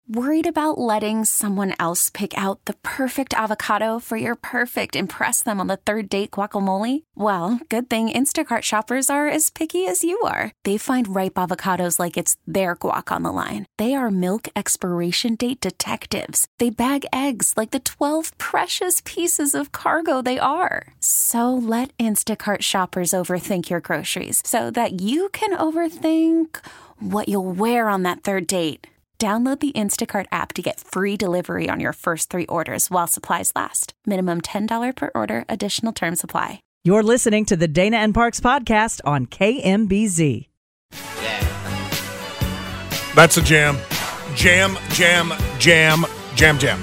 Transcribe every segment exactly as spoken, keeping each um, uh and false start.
Worried about letting someone else pick out the perfect avocado for your perfect impress them on the third date guacamole? Well, good thing Instacart shoppers are as picky as you are. They find ripe avocados like it's their guac on the line. They are milk expiration date detectives. They bag eggs like the twelve precious pieces of cargo they are. So let Instacart shoppers overthink your groceries so that you can overthink what you'll wear on that third date. Download the Instacart app to get free delivery on your first three orders while supplies last. Minimum ten dollars per order. Additional terms apply. You're listening to the Dana and Parks podcast on K M B Z. Yeah. That's a jam. Jam, jam, jam, jam, jam.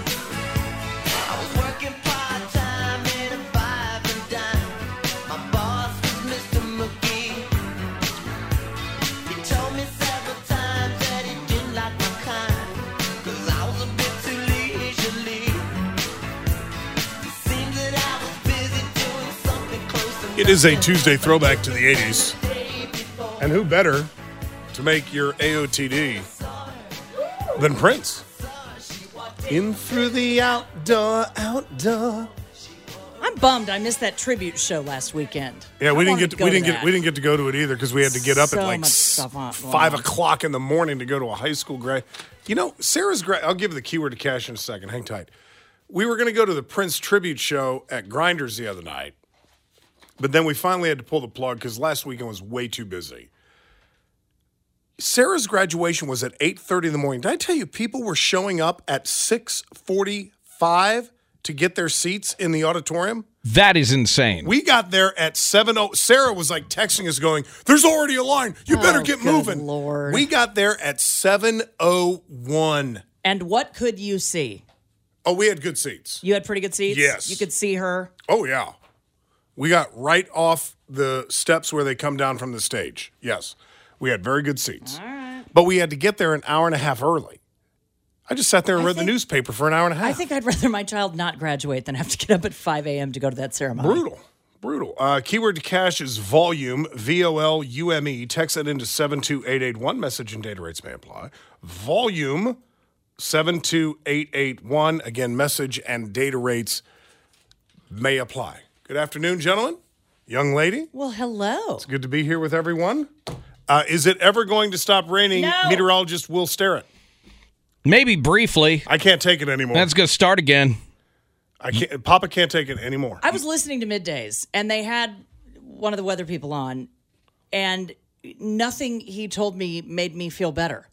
It is a Tuesday throwback to the eighties. And who better to make your A O T D than Prince? In through the outdoor, outdoor. I'm bummed I missed that tribute show last weekend. Yeah, we I didn't get to, to we didn't to get we didn't get to go to it either because we had to get up so at like much s- stuff on- five o'clock in the morning to go to a high school grad. You know, Sarah's grad. I'll give you the keyword to cash in a second. Hang tight. We were going to go to the Prince tribute show at Grinders the other night. But then we finally had to pull the plug because last weekend was way too busy. Sarah's graduation was at eight thirty in the morning. Did I tell you people were showing up at six forty-five to get their seats in the auditorium? That is insane. We got there at seven oh. Sarah was like texting us going, there's already a line. You better Oh, get good moving. Lord. We got there at seven oh one. And what could you see? Oh, we had good seats. You had pretty good seats? Yes. You could see her? Oh, yeah. We got right off the steps where they come down from the stage. Yes. We had very good seats. All right. But we had to get there an hour and a half early. I just sat there and I read think- the newspaper for an hour and a half. I think I'd rather my child not graduate than have to get up at five a.m. to go to that ceremony. Brutal. Brutal. Uh, keyword to cash is volume, V O L U M E. Text that into seven two eight eight one. Message and data rates may apply. Volume, seven two eight eight one. Again, message and data rates may apply. Good afternoon, gentlemen. Young lady. Well, hello. It's good to be here with everyone. Uh, is it ever going to stop raining? No. Meteorologist Will Sterrett. Maybe briefly. I can't take it anymore. That's going to start again. I can't. Papa can't take it anymore. I was listening to Middays, and they had one of the weather people on, and nothing he told me made me feel better.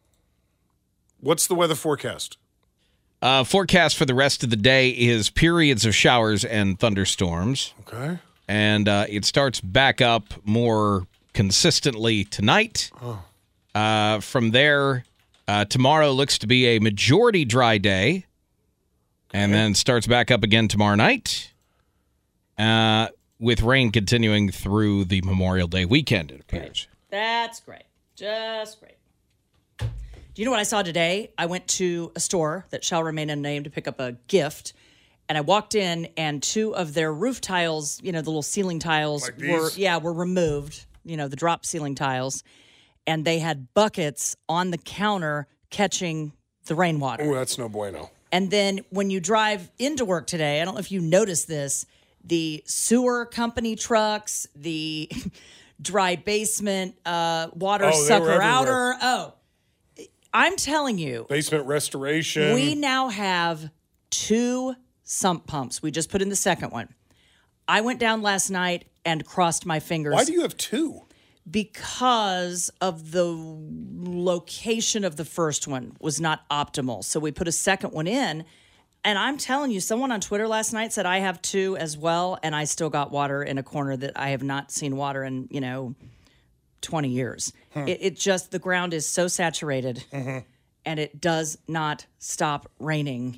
What's the weather forecast? Uh, forecast for the rest of the day is periods of showers and thunderstorms. Okay. And uh, it starts back up more consistently tonight. Oh. Uh, from there, uh, tomorrow looks to be a majority dry day. And then starts back up again tomorrow night. Uh, with rain continuing through the Memorial Day weekend, it appears. That's great. Just great. Do you know what I saw today? I went to a store that shall remain unnamed to pick up a gift. And I walked in, and two of their roof tiles, you know, the little ceiling tiles, Like were these? yeah, were removed. You know, the drop ceiling tiles, and they had buckets on the counter catching the rainwater. Oh, that's no bueno. And then when you drive into work today, I don't know if you noticed this, the sewer company trucks, the dry basement uh, water Oh, they were sucker everywhere. outer. Oh, I'm telling you, Basement restoration. we now have two sump pumps. We just put in the second one. I went down last night and crossed my fingers. Why do you have two? Because of the location of the first one was not optimal. So we put a second one in. And I'm telling you, someone on Twitter last night said I have two as well, and I still got water in a corner that I have not seen water in, you know, twenty years. Hmm. It, it just, the ground is so saturated, Mm-hmm. and it does not stop raining.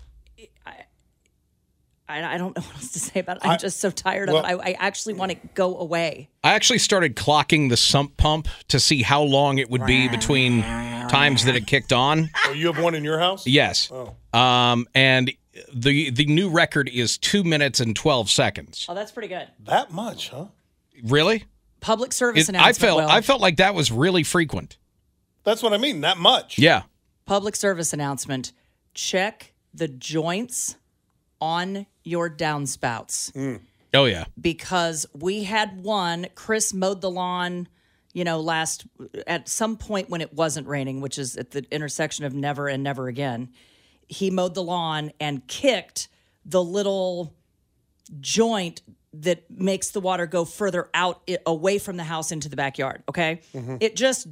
I, I don't know what else to say about it. I'm I- just so tired well- of it. I, I actually want to go away. I actually started clocking the sump pump to see how long it would be between times that it kicked on. Oh, you have one in your house? Yes. Oh. Um, and the the new record is two minutes and twelve seconds. Oh, that's pretty good. That much, huh? Really? Public service It, I announcement. felt Will. I felt like that was really frequent. That's what I mean. That much. Yeah. public service announcement, check the joints on your downspouts. Mm. Oh, yeah. Because we had one, Chris mowed the lawn, you know, last, at some point when it wasn't raining, which is at the intersection of never and never again. He mowed the lawn and kicked the little joint that makes the water go further out, it, away from the house into the backyard, okay? Mm-hmm. It just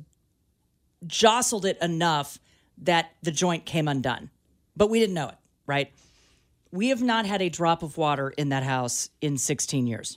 jostled it enough that the joint came undone. But we didn't know it, right? We have not had a drop of water in that house in sixteen years.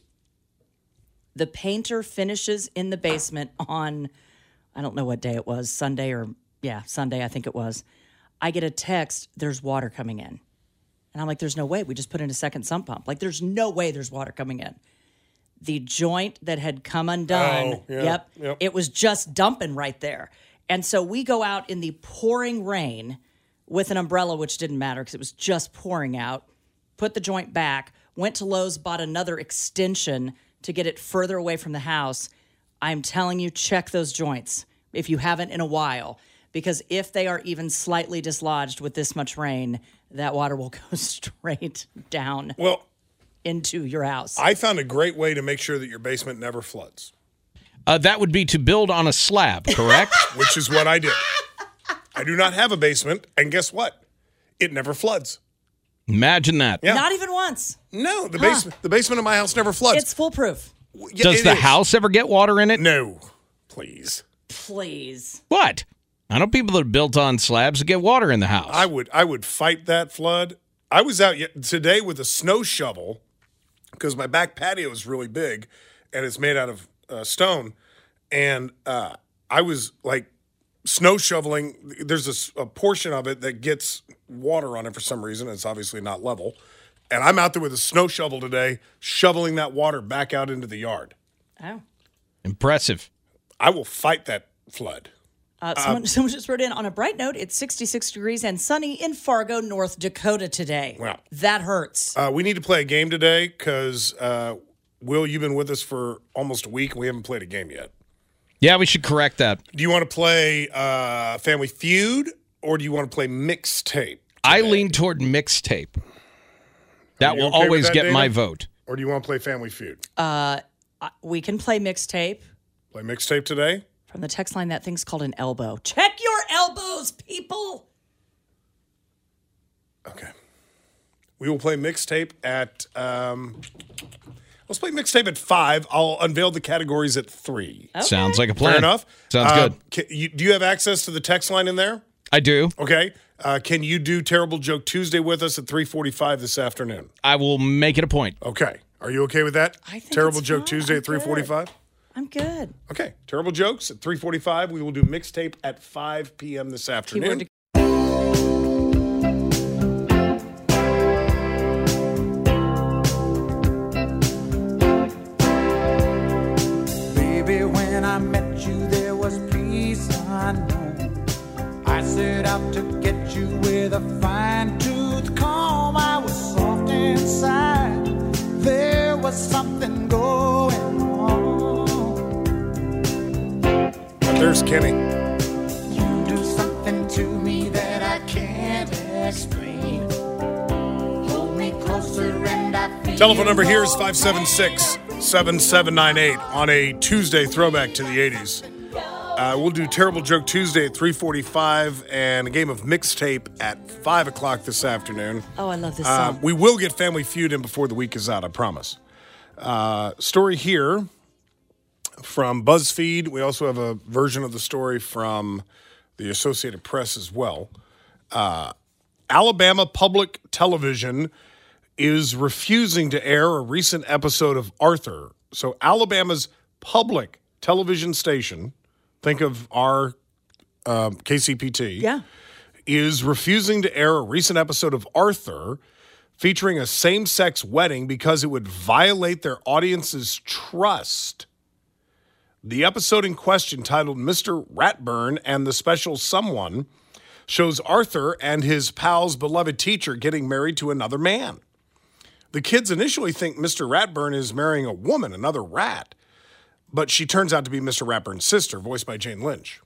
The painter finishes in the basement on, I don't know what day it was, Sunday or, yeah, Sunday, I think it was. I get a text, there's water coming in. And I'm like, there's no way. We just put in a second sump pump. Like, there's no way there's water coming in. The joint that had come undone, oh, yeah, yep, yep, it was just dumping right there. And so we go out in the pouring rain with an umbrella, which didn't matter because it was just pouring out, put the joint back, went to Lowe's, bought another extension to get it further away from the house. I'm telling you, check those joints if you haven't in a while, because if they are even slightly dislodged with this much rain, that water will go straight down well, into your house. I found a great way to make sure that your basement never floods. Uh, that would be to build on a slab, correct? Which is what I did. I do not have a basement, and guess what? It never floods. Imagine that. Yeah. Not even once. No, the basement the basement of my house never floods. It's foolproof. Yeah, Does it the is. house ever get water in it? No, please. Please. What? I know people that are built on slabs that get water in the house. I would I would fight that flood. I was out yet today with a snow shovel because my back patio is really big and it's made out of uh, stone, and uh, I was like snow shoveling. There's a, s- a portion of it that gets water on it for some reason. It's obviously not level. And I'm out there with a snow shovel today, shoveling that water back out into the yard. Oh. Impressive. I will fight that flood. Uh, someone, someone just wrote in, on a bright note, it's sixty-six degrees and sunny in Fargo, North Dakota today. Wow. That hurts. Uh, we need to play a game today because, uh, Will, you've been with us for almost a week and we haven't played a game yet. Yeah, we should correct that. Do you want to play uh, Family Feud or do you want to play Mixtape? I lean toward mixtape. That you will okay with always that, get Dana? my vote. Or do you want to play Family Feud? Uh, we can play mixtape. Play Mixtape today? From the text line, that thing's called an elbow. Check your elbows, people. Okay. We will play Mixtape at, um, let's play Mixtape at five. I'll unveil the categories at three. Okay. Sounds like a plan. Fair enough. Sounds Uh, good. Can you, do you have access to the text line in there? I do. Okay. Uh, can you do Terrible Joke Tuesday with us at three forty-five this afternoon? I will make it a point. Okay. Are you okay with that? I think Terrible it's Joke fine. Tuesday I'm at three forty-five? I'm good. Okay. Terrible Jokes at three forty-five. We will do Mixtape at five p.m. this afternoon. Keyword to- Baby, when I met you, there was peace unknown. I set out to get you with a fine-tooth comb. I was soft inside. There was something going on. But there's Kenny. You do something to me that I can't explain. Hold me closer and I feel Telephone number here is five seven six, seven seven nine eight on a Tuesday throwback to the eighties. Uh, we'll do Terrible Joke Tuesday at three forty-five and a game of Mixtape at five o'clock this afternoon. Oh, I love this Uh, song. we will get Family Feud in before the week is out, I promise. Uh, story here from BuzzFeed. We also have a version of the story from the Associated Press as well. Uh, Alabama Public Television is refusing to air a recent episode of Arthur. So Alabama's public television station, think of our um, K C P T, Yeah. is refusing to air a recent episode of Arthur featuring a same-sex wedding because it would violate their audience's trust. The episode in question, titled Mister Ratburn and the Special Someone, shows Arthur and his pal's beloved teacher getting married to another man. The kids initially think Mister Ratburn is marrying a woman, another rat, but she turns out to be Mister Ratburn's sister, voiced by Jane Lynch.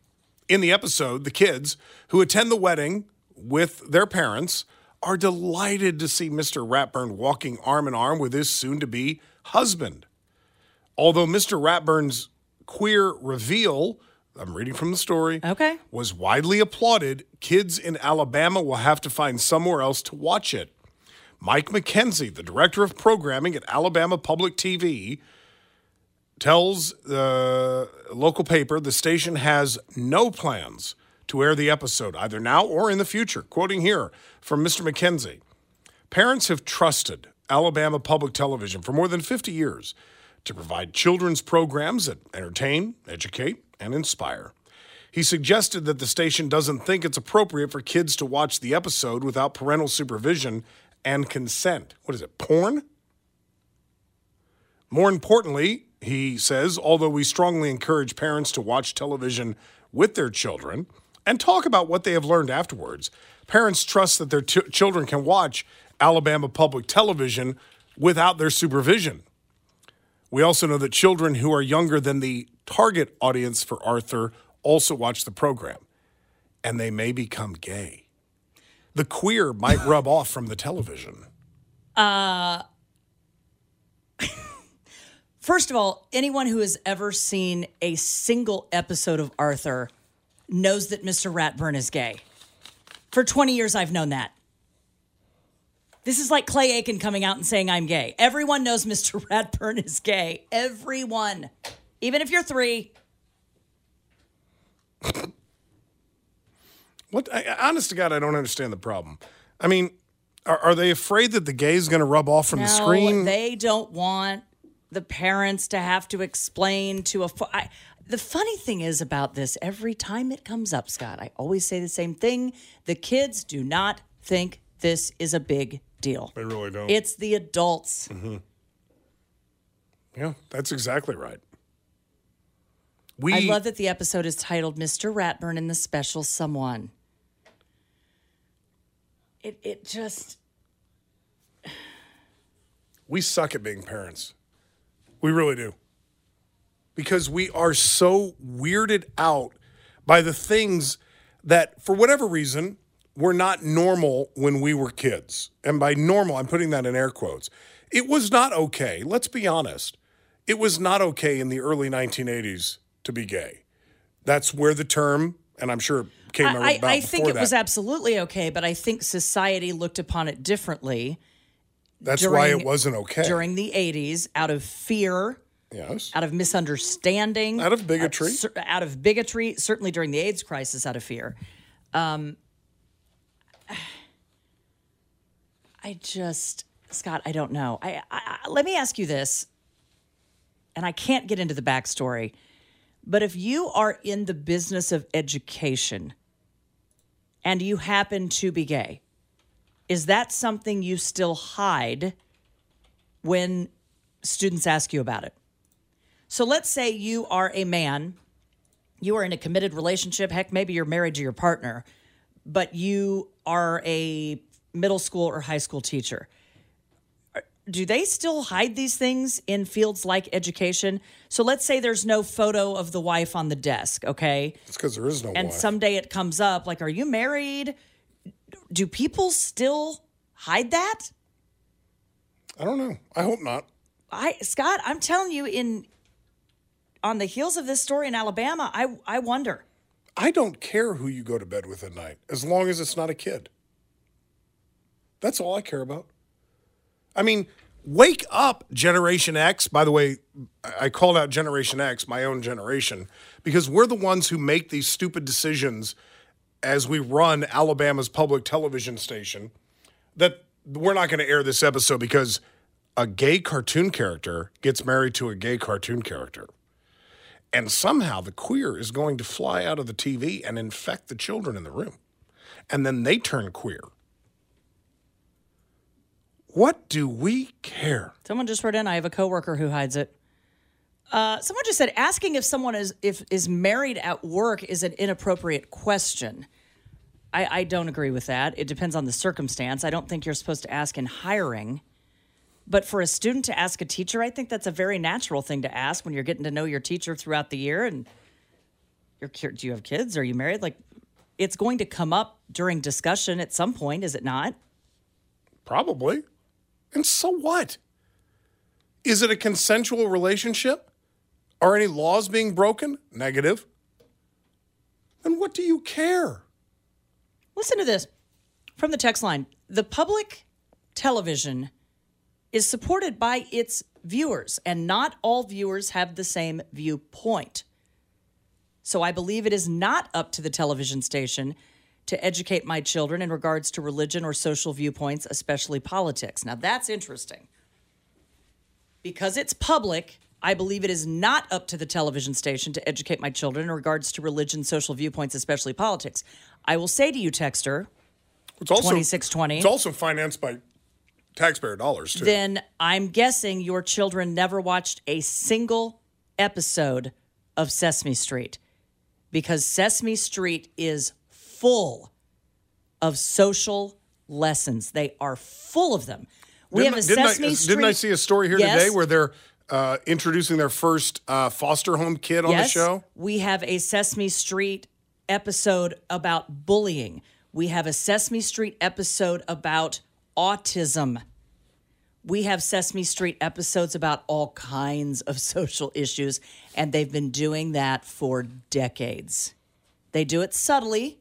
In the episode, the kids who attend the wedding with their parents are delighted to see Mister Ratburn walking arm in arm with his soon-to-be husband. Although Mister Ratburn's queer reveal, I'm reading from the story, Okay. was widely applauded, kids in Alabama will have to find somewhere else to watch it. Mike McKenzie, the director of programming at Alabama Public T V, tells the local paper the station has no plans to air the episode, either now or in the future. Quoting here from Mister McKenzie, parents have trusted Alabama Public Television for more than fifty years to provide children's programs that entertain, educate, and inspire. He suggested that the station doesn't think it's appropriate for kids to watch the episode without parental supervision and consent. What is it, porn? More importantly, he says, although we strongly encourage parents to watch television with their children and talk about what they have learned afterwards, parents trust that their t- children can watch Alabama Public Television without their supervision. We also know that children who are younger than the target audience for Arthur also watch the program, and they may become gay. The queer might rub off from the television. Uh, first of all, anyone who has ever seen a single episode of Arthur knows that Mister Ratburn is gay. For twenty years, I've known that. This is like Clay Aiken coming out and saying I'm gay. Everyone knows Mister Ratburn is gay. Everyone. Even if you're three. What? I, honest to God, I don't understand the problem. I mean, are, are they afraid that the gay is going to rub off from no, the screen? They don't want the parents to have to explain to a... I, the funny thing is about this, every time it comes up, Scott, I always say the same thing. The kids do not think this is a big deal. They really don't. It's the adults. Mm-hmm. Yeah, that's exactly right. We, I love that the episode is titled Mister Ratburn and the Special Someone. It it just... We suck at being parents. We really do. Because we are so weirded out by the things that, for whatever reason, were not normal when we were kids. And by normal, I'm putting that in air quotes. It was not okay. Let's be honest. It was not okay in the early nineteen eighties to be gay. That's where the term, and I'm sure it came I, about I, before I think it that. was absolutely okay, but I think society looked upon it differently. That's during, why it wasn't okay. During the eighties, out of fear, yes, out of misunderstanding, out of bigotry, out, out of bigotry, certainly during the AIDS crisis, out of fear. Um, I just, Scott, I don't know. I, I, I let me ask you this, and I can't get into the backstory, but if you are in the business of education and you happen to be gay, is that something you still hide when students ask you about it? So let's say you are a man, you are in a committed relationship, heck, maybe you're married to your partner, but you are a middle school or high school teacher. Do they still hide these things in fields like education? So let's say there's no photo of the wife on the desk, okay? It's because there is no And wife. someday it comes up, like, are you married? Do people still hide that? I don't know. I hope not. I Scott, I'm telling you, in on the heels of this story in Alabama, I I wonder. I don't care who you go to bed with at night, as long as it's not a kid. That's all I care about. I mean, wake up, Generation X. By the way, I called out Generation X, my own generation, because we're the ones who make these stupid decisions as we run Alabama's public television station, that we're not going to air this episode because a gay cartoon character gets married to a gay cartoon character. And somehow the queer is going to fly out of the T V and infect the children in the room. And then they turn queer. What do we care? Someone just wrote in, I have a coworker who hides it. Uh, someone just said, asking if someone is if is married at work is an inappropriate question. I, I don't agree with that. It depends on the circumstance. I don't think you're supposed to ask in hiring. But for a student to ask a teacher, I think that's a very natural thing to ask when you're getting to know your teacher throughout the year. And You're, do you have kids? Are you married? Like, it's going to come up during discussion at some point, is it not? Probably. And so what? Is it a consensual relationship? Are any laws being broken? Negative. Then what do you care? Listen to this from the text line. The public television is supported by its viewers, and not all viewers have the same viewpoint. So I believe it is not up to the television station to educate my children in regards to religion or social viewpoints, especially politics. Now, that's interesting. Because it's public, I believe it is not up to the television station to educate my children in regards to religion, social viewpoints, especially politics. I will say to you, texter, it's also, twenty-six twenty. It's also financed by taxpayer dollars, too. Then I'm guessing your children never watched a single episode of Sesame Street, because Sesame Street is full of social lessons. They are full of them. We didn't, have a didn't Sesame I, Street. Didn't I see a story here yes. today where they're uh, introducing their first uh, foster home kid on yes. the show? We have a Sesame Street episode about bullying. We have a Sesame Street episode about autism. We have Sesame Street episodes about all kinds of social issues, and they've been doing that for decades. They do it subtly.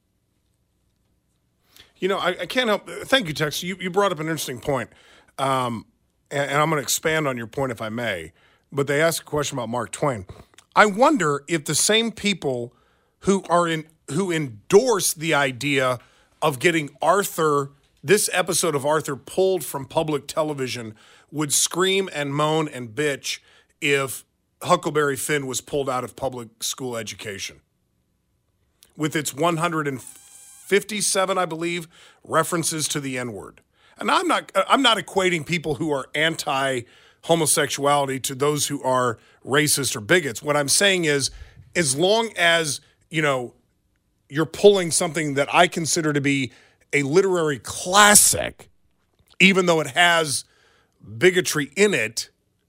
You know, I, I can't help. Thank you, Tex. You, you brought up an interesting point, um, and, and I'm going to expand on your point if I may. But they asked a question about Mark Twain. I wonder if the same people who are in who endorse the idea of getting Arthur, this episode of Arthur, pulled from public television, would scream and moan and bitch if Huckleberry Finn was pulled out of public school education, with its one hundred fifty-seven, I believe, references to the N-word. And I'm not I'm not equating people who are anti-homosexuality to those who are racist or bigots. What I'm saying is, as long as, you know, you're pulling something that I consider to be a literary classic, even though it has bigotry in it,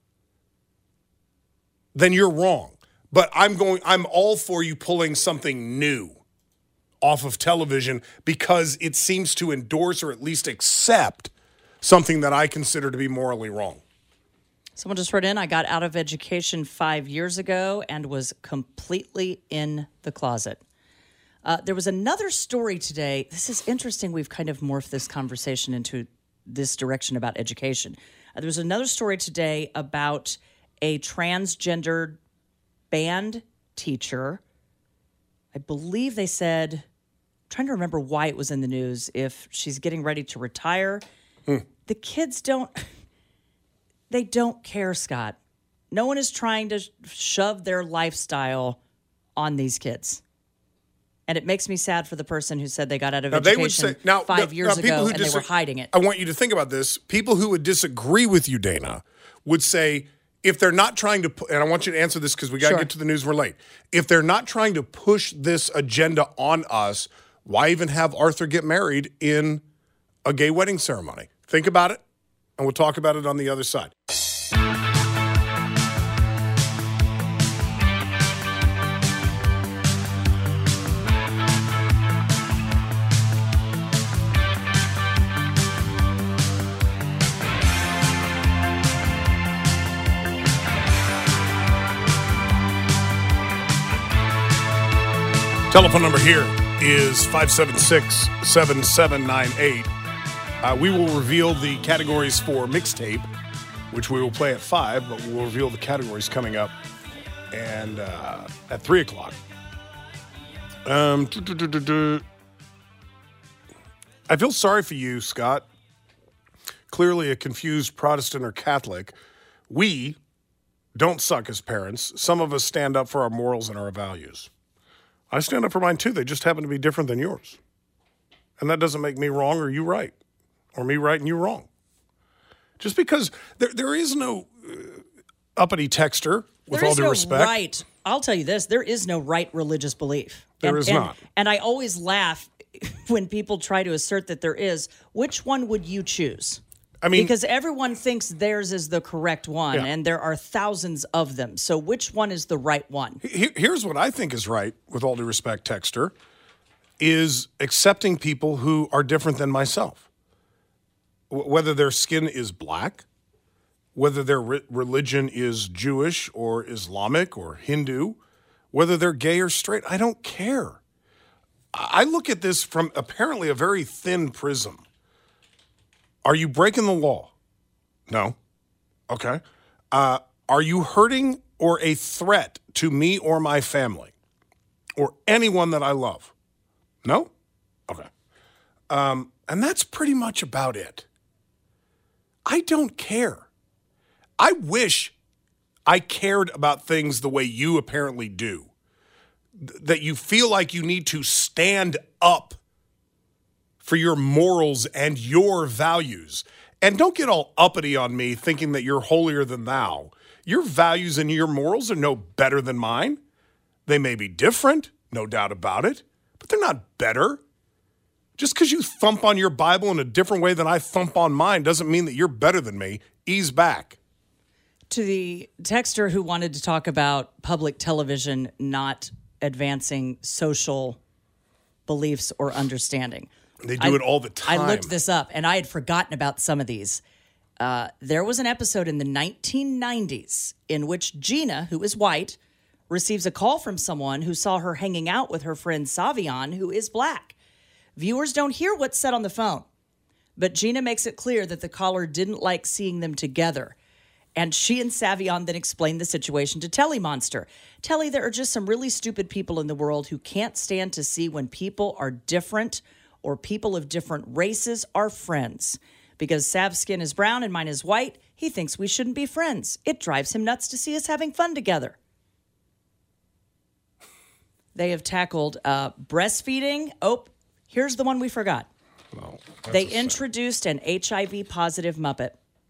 then you're wrong. But I'm going I'm all for you pulling something new off of television because it seems to endorse or at least accept something that I consider to be morally wrong. Someone just wrote in, I got out of education five years ago and was completely in the closet. Uh, there was another story today. This is interesting. We've kind of morphed this conversation into this direction about education. Uh, there was another story today about a transgendered band teacher. I believe they said, I'm trying to remember why it was in the news, if she's getting ready to retire. Hmm. The kids don't, they don't care, Scott. No one is trying to shove their lifestyle on these kids. And it makes me sad for the person who said they got out of now, education they would say, now, five now, years now, ago and dis- they were hiding it. I want you to think about this. People who would disagree with you, Dana, would say, if they're not trying to, and I want you to answer this because we got to Sure. get to the news, we're late. If they're not trying to push this agenda on us, why even have Arthur get married in a gay wedding ceremony? Think about it, and we'll talk about it on the other side. Telephone number here is five seven six, seven seven nine eight. Uh, we will reveal the categories for mixtape, which we will play at five, but we'll reveal the categories coming up and uh, at three o'clock. Um, I feel sorry for you, Scott. Clearly a confused Protestant or Catholic. We don't suck as parents. Some of us stand up for our morals and our values. I stand up for mine too. They just happen to be different than yours. And that doesn't make me wrong or you right. Or me right and you wrong. Just because there there is no uh, uppity texter, with There all is due no respect. right. I'll tell you this. There is no right religious belief. There and, is and, not. And I always laugh when people try to assert that there is. Which one would you choose? I mean, because everyone thinks theirs is the correct one, Yeah. and there are thousands of them. So which one is the right one? he- here's what I think is right, with all due respect, Texter, is accepting people who are different than myself. W- whether their skin is black, whether their re- religion is Jewish or Islamic or Hindu, whether they're gay or straight, I don't care. I I look at this from apparently a very thin prism. Are you breaking the law? No. Okay. Uh, are you hurting or a threat to me or my family or anyone that I love? No? Okay. Um, and that's pretty much about it. I don't care. I wish I cared about things the way you apparently do. Th- that you feel like you need to stand up for your morals and your values. And don't get all uppity on me thinking that you're holier than thou. Your values and your morals are no better than mine. They may be different, no doubt about it, but they're not better. Just because you thump on your Bible in a different way than I thump on mine doesn't mean that you're better than me. Ease back. To the texter who wanted to talk about public television not advancing social beliefs or understanding. They do I- it all the time. I looked this up, and I had forgotten about some of these. Uh, there was an episode in the nineteen nineties in which Gina, who is white, receives a call from someone who saw her hanging out with her friend Savion, who is black. Viewers don't hear what's said on the phone, but Gina makes it clear that the caller didn't like seeing them together. And she and Savion then explained the situation to Telly Monster. Telly, there are just some really stupid people in the world who can't stand to see when people are different or people of different races are friends. Because Sav's skin is brown and mine is white, he thinks we shouldn't be friends. It drives him nuts to see us having fun together. They have tackled uh, breastfeeding. Oh, here's the one we forgot. No, that's They a sin. introduced an H I V positive Muppet.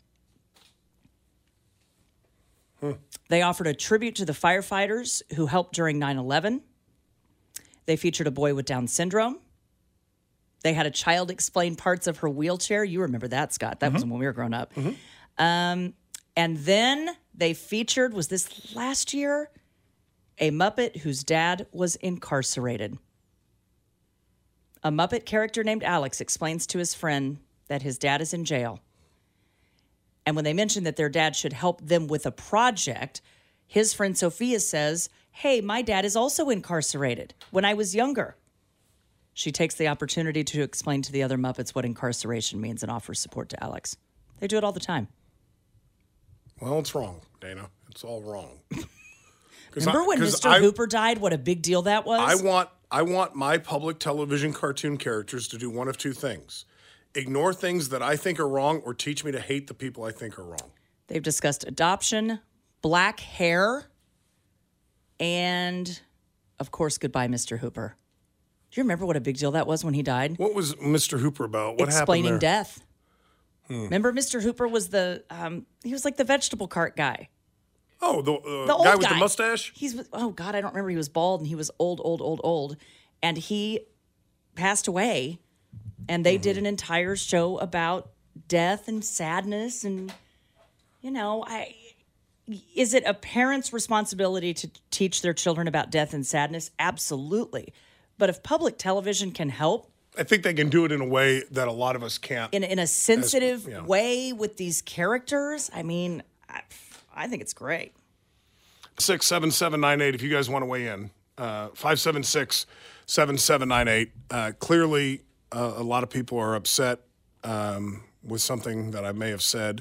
They offered a tribute to the firefighters who helped during nine eleven. They featured a boy with Down syndrome. They had a child explain parts of her wheelchair. You remember that, Scott. That was when we were growing up. Um, and then they featured, was this last year, a Muppet whose dad was incarcerated. A Muppet character named Alex explains to his friend that his dad is in jail. And when they mention that their dad should help them with a project, his friend Sophia says, hey, my dad is also incarcerated when I was younger. She takes the opportunity to explain to the other Muppets what incarceration means and offers support to Alex. They do it all the time. Well, it's wrong, Dana. It's all wrong. 'Cause Remember I- when 'cause Mister I- Hooper died? What a big deal that was? I want I want my public television cartoon characters to do one of two things. Ignore things that I think are wrong or teach me to hate the people I think are wrong. They've discussed adoption, black hair, and, of course, goodbye, Mister Hooper. Do you remember what a big deal that was when he died? What was Mister Hooper about? What Explaining happened there? death. Remember, Mister Hooper was the, um, he was like the vegetable cart guy. Oh, the, uh, The old guy guy with the mustache? He's, oh God, I don't remember. He was bald and he was old, old, old, old. And he passed away. And they did an entire show about death and sadness. And, you know, I, is it a parent's responsibility to teach their children about death and sadness? Absolutely. But if public television can help I think they can do it in a way that a lot of us can't. in, in a sensitive yeah. way with these characters, I mean, I, I think it's great. six seven seven nine eight if you guys want to weigh in. Uh, five seven six, seven seven nine eight. Uh, clearly, uh, a lot of people are upset um, with something that I may have said.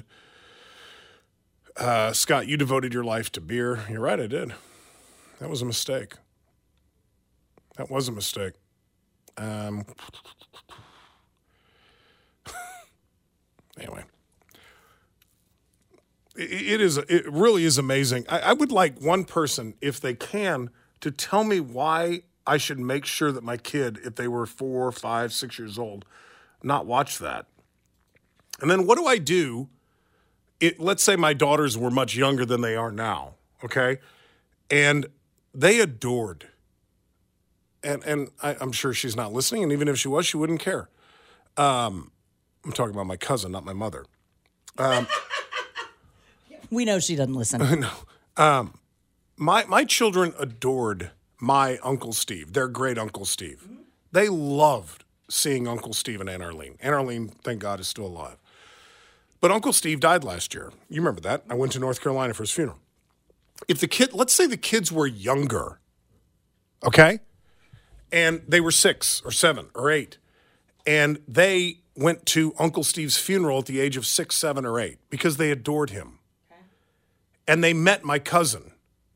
Uh, Scott, you devoted your life to beer. You're right, I did. That was a mistake. That was a mistake. Um, anyway. It is. It really is amazing. I, I would like one person, if they can, to tell me why I should make sure that my kid, if they were four, five, six years old, not watch that. And then what do I do? It, let's say my daughters were much younger than they are now, okay? And they adored, and and I, I'm sure she's not listening, and even if she was, she wouldn't care. Um, I'm talking about my cousin, not my mother. We know she doesn't listen. no. Um, my, my children adored my Uncle Steve, their great Uncle Steve. Mm-hmm. They loved seeing Uncle Steve and Aunt Arlene. Aunt Arlene, thank God, is still alive. But Uncle Steve died last year. You remember that. I went to North Carolina for his funeral. If the kid, let's say the kids were younger, okay? And they were six or seven or eight. And they went to Uncle Steve's funeral at the age of six, seven, or eight because they adored him. Okay. And they met my cousin.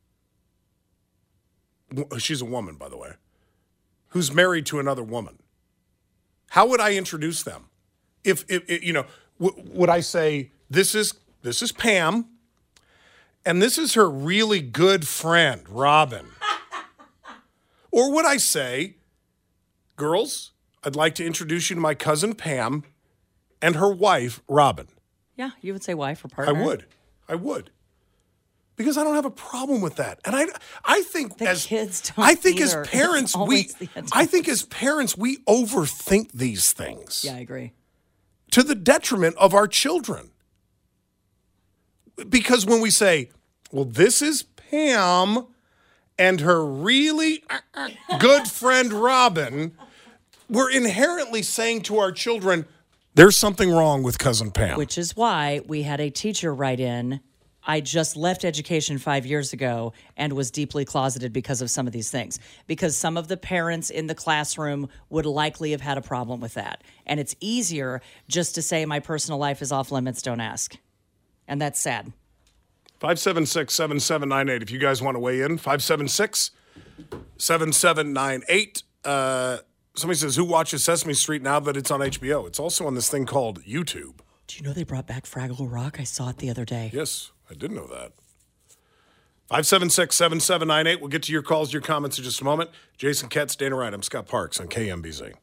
She's a woman, by the way, who's married to another woman. How would I introduce them? If, if, if you know, w- would I say, this is this is Pam, and this is her really good friend, Robin? Or would I say, girls, I'd like to introduce you to my cousin Pam and her wife, Robin? Yeah, you would say wife or partner. I would. I would. Because I don't have a problem with that. And I I think the as kids don't I think either. as parents we I think as parents we overthink these things. Yeah, I agree. To the detriment of our children. Because when we say, well, this is Pam and her really good friend Robin, we're inherently saying to our children, there's something wrong with Cousin Pam. Which is why we had a teacher write in, I just left education five years ago and was deeply closeted because of some of these things. Because some of the parents in the classroom would likely have had a problem with that. And it's easier just to say my personal life is off limits, don't ask. And that's sad. five seven six, seven seven nine eight if you guys want to weigh in. five seven six, seven seven nine eight. Uh, somebody says, who watches Sesame Street now that it's on H B O? It's also on this thing called YouTube. Do you know they brought back Fraggle Rock? I saw it the other day. Yes, I did know that. five seven six, seven seven nine eight. We'll get to your calls, your comments in just a moment. Jason Ketz, Dana Wright. I'm Scott Parks on K M B Z.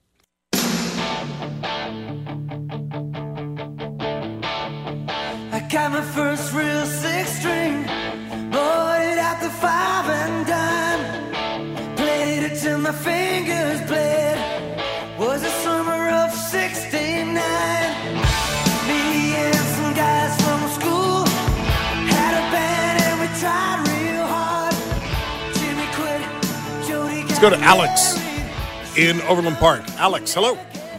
I got my first real six string, bought it at the five and dime, played it till my fingers bled, was the summer of sixty-nine, me and some guys from school, had a band and we tried real hard, Jimmy quit, Jody got Let's go to Alex in Overland Park. Alex, hello.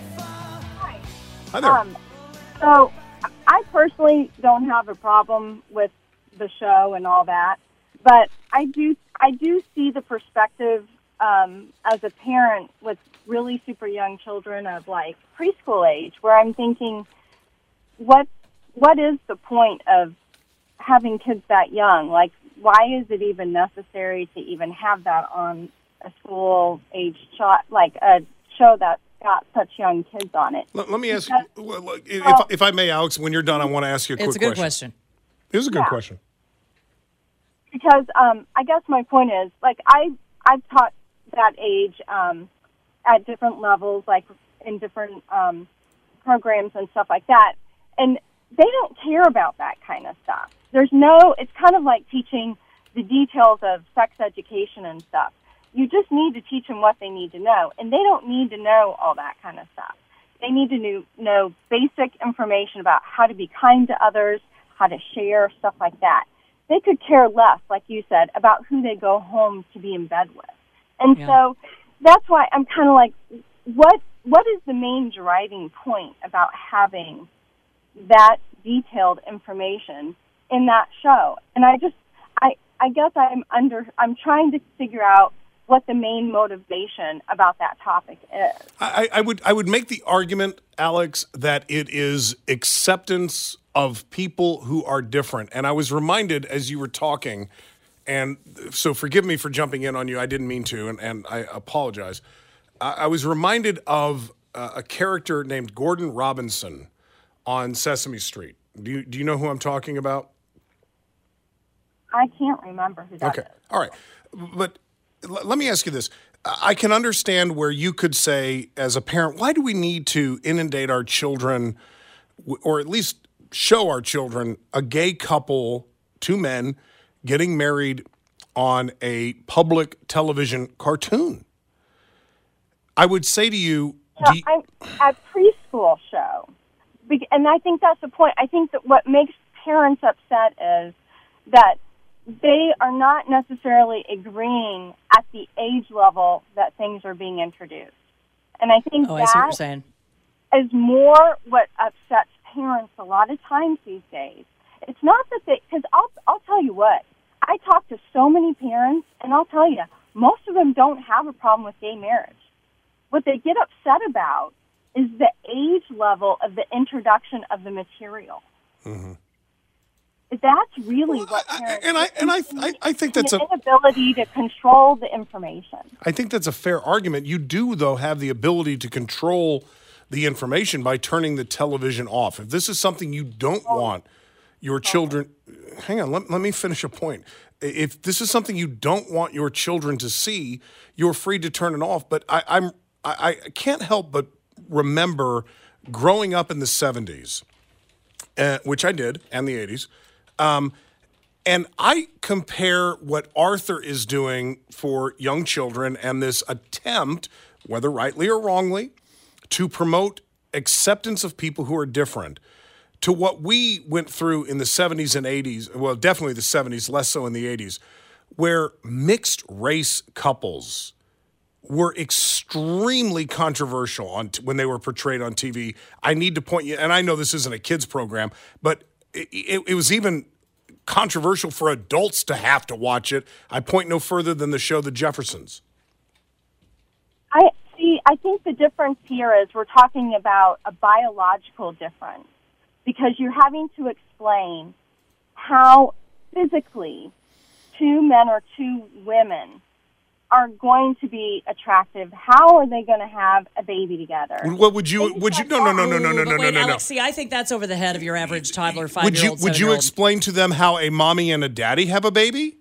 Hi. Hi there. Um, so I personally don't have a problem with the show and all that, but I do I do see the perspective um, as a parent with really super young children of like preschool age, where I'm thinking, what what is the point of having kids that young? Like, why is it even necessary to even have that on a school age shot, like a show that got such young kids on it? Let, let me ask Because, you, well, if, well, if I may, Alex, when you're done, I want to ask you a quick It's a good question. question. It is a good Yeah. question. Because um, I guess my point is, like, I I've taught that age um, at different levels, like in different um, programs and stuff like that, and they don't care about that kind of stuff. There's no, it's kind of like teaching the details of sex education and stuff. You just need to teach them what they need to know, and they don't need to know all that kind of stuff. They need to know, know basic information about how to be kind to others, how to share, stuff like that. They could care less, like you said, about who they go home to be in bed with. And Yeah. so that's why I'm kind of like, what what is the main driving point about having that detailed information in that show? And I just, I, I guess I'm under, I'm trying to figure out what the main motivation about that topic is. I, I would I would make the argument, Alex, that it is acceptance of people who are different. And I was reminded as you were talking, and so forgive me for jumping in on you. I didn't mean to, and, and I apologize. I, I was reminded of uh, a character named Gordon Robinson on Sesame Street. Do you, do you know who I'm talking about? I can't remember who that Okay. is. All right. But l- let me ask you this. I can understand where you could say, as a parent, why do we need to inundate our children, w- or at least show our children, a gay couple, two men, getting married on a public television cartoon? I would say to you, No, do you- I'm, a preschool show. Be- And I think that's the point. I think that what makes parents upset is that they are not necessarily agreeing at the age level that things are being introduced. And I think Oh, I see what you're that saying. is more what upsets parents a lot of times these days. It's not that they, because I'll, I'll tell you what, I talk to so many parents, and I'll tell you, most of them don't have a problem with gay marriage. What they get upset about is the age level of the introduction of the material. Mm-hmm. That's really Well, what I- parents and I and I I, I think that's the a inability to control the information. I think that's a fair argument. You do, though, have the ability to control the information by turning the television off. If this is something you don't want your children, hang on, let, let me finish a point. If this is something you don't want your children to see, you're free to turn it off. But I, I'm I, I can't help but remember growing up in the seventies, uh, which I did, and the eighties. Um, and I compare what Arthur is doing for young children and this attempt, whether rightly or wrongly, to promote acceptance of people who are different to what we went through in the seventies and eighties, well, definitely the seventies, less so in the eighties, where mixed race couples were extremely controversial on t- when they were portrayed on T V. I need to point you, and I know this isn't a kids program, but it, it, it was even controversial for adults to have to watch it. I point no further than the show The Jeffersons. I see. I think the difference here is we're talking about a biological difference because you're having to explain how physically two men or two women are going to be attractive. How are they going to have a baby together? What would you? Would you? No, no, no, no, no, no, But no, wait, no, no. Alex, see, I think that's over the head of your average toddler, Would five-year-old, you? Would you seven-year-old. explain to them how a mommy and a daddy have a baby?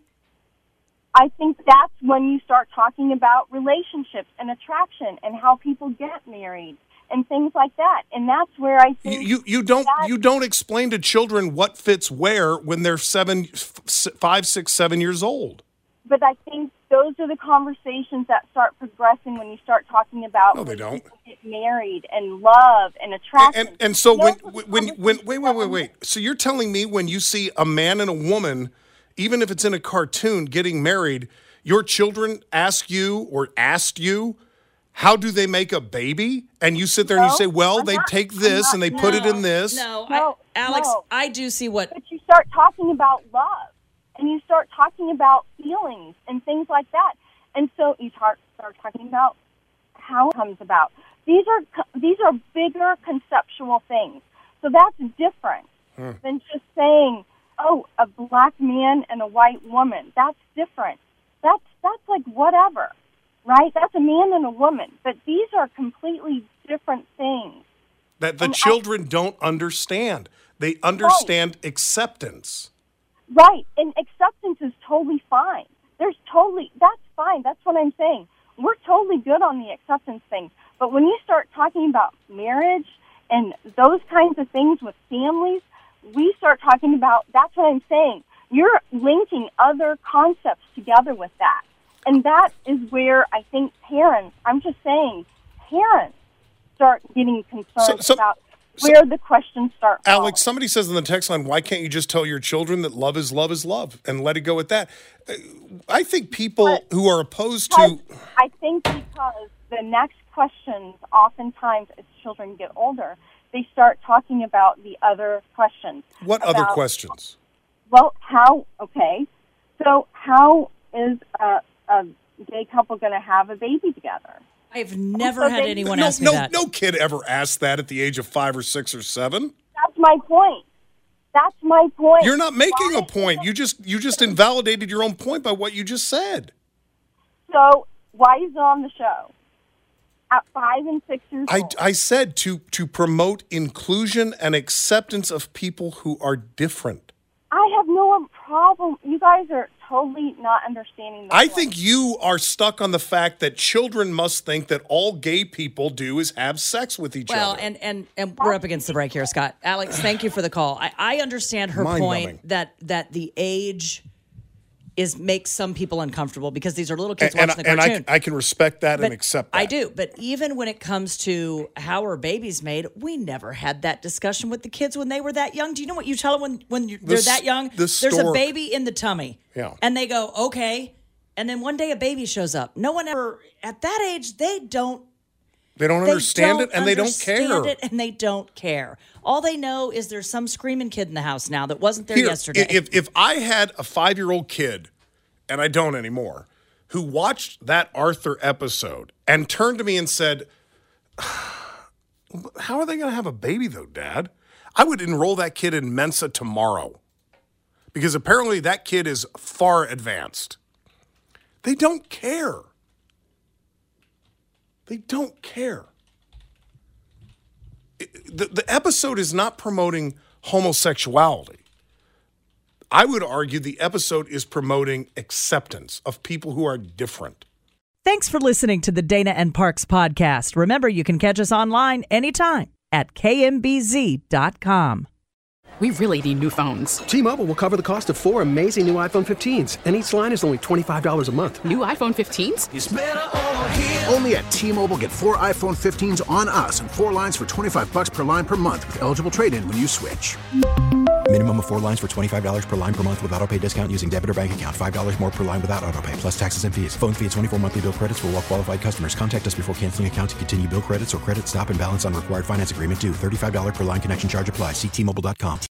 I think that's when you start talking about relationships and attraction and how people get married and things like that. And that's where I You, think you you don't that- you don't explain to children what fits where when they're seven, f- five, six, seven years old. But I think those are the conversations that start progressing when you start talking about No, they when don't. people get married and love and attraction. And and so Those when are when when wait wait wait conversations wait. So you're telling me when you see a man and a woman, even if it's in a cartoon, getting married, your children ask you or asked you, how do they make a baby? And you sit there and you No, say, well, I'm they not- take I'm this not- and they put it in this. No, No, I, Alex, no. I do see what. But you start talking about love, and you start talking about feelings and things like that. And so you start, start talking about how it comes about. These are co- these are bigger conceptual things. So that's different Hmm. than just saying, oh, a black man and a white woman. That's different. That's that's like whatever, right? That's a man and a woman. But these are completely different things. That the And I- children don't understand. They understand acceptance. Right, and acceptance is totally fine. There's totally, that's fine. That's what I'm saying. We're totally good on the acceptance thing. But when you start talking about marriage and those kinds of things with families, we start talking about, that's what I'm saying. You're linking other concepts together with that. And that is where I think parents, I'm just saying, parents start getting concerned So- so- about so- where the questions start falling. Alex, somebody says in the text line, why can't you just tell your children that love is love is love and let it go at that? Uh, I think people But- who are opposed Because to I think because the next questions, oftentimes as children get older, they start talking about the other questions. what other about, questions? Well, how, okay, so how is a, a gay couple going to have a baby together? I've never So had they- anyone no, ask me no, that. no kid ever asked that at the age of five or six or seven. That's my point. That's my point. You're not making Why a point. You just you just invalidated your own point by what you just said. So why is it on the show? At five and six years I, old. I said to to promote inclusion and acceptance of people who are different. I have no problem. You guys are totally not understanding the I point. think you are stuck on the fact that children must think that all gay people do is have sex with each Well, other. and, and and we're up against the break here, Scott. Alex, thank you for the call. I, I understand her Mind-numbing. point that that the age is makes some people uncomfortable because these are little kids and, watching the and cartoon. I, I can respect that But and accept that. I do. But even when it comes to how are babies made, we never had that discussion with the kids when they were that young. Do you know what you tell them when, when you're, they're s- that young? the There's a stork. baby in the tummy. Yeah. And they go, okay. And then one day a baby shows up. No one ever, at that age, they don't They don't They understand don't it, and they don't understand care. it, and they don't care. All they know is there's some screaming kid in the house now that wasn't there Here, yesterday. If if I had a five-year-old kid, and I don't anymore, who watched that Arthur episode and turned to me and said, "How are they going to have a baby, though, Dad?" I would enroll that kid in Mensa tomorrow, because apparently that kid is far advanced. They don't care. They don't care. It- the, the episode is not promoting homosexuality. I would argue the episode is promoting acceptance of people who are different. Thanks for listening to the Dana and Parks podcast. Remember, you can catch us online anytime at K M B Z dot com. We really need new phones. T-Mobile will cover the cost of four amazing new iPhone fifteens, and each line is only twenty-five dollars a month. New iPhone fifteens? Only at T-Mobile, get four iPhone fifteens on us and four lines for twenty-five bucks per line per month with eligible trade-in when you switch. Minimum of four lines for twenty-five dollars per line per month with autopay discount using debit or bank account. five dollars more per line without autopay, plus taxes and fees. Phone fee at twenty-four monthly bill credits for well-qualified customers. Contact us before canceling account to continue bill credits or credit stop and balance on required finance agreement due. thirty-five dollars per line connection charge applies. See T Mobile dot com.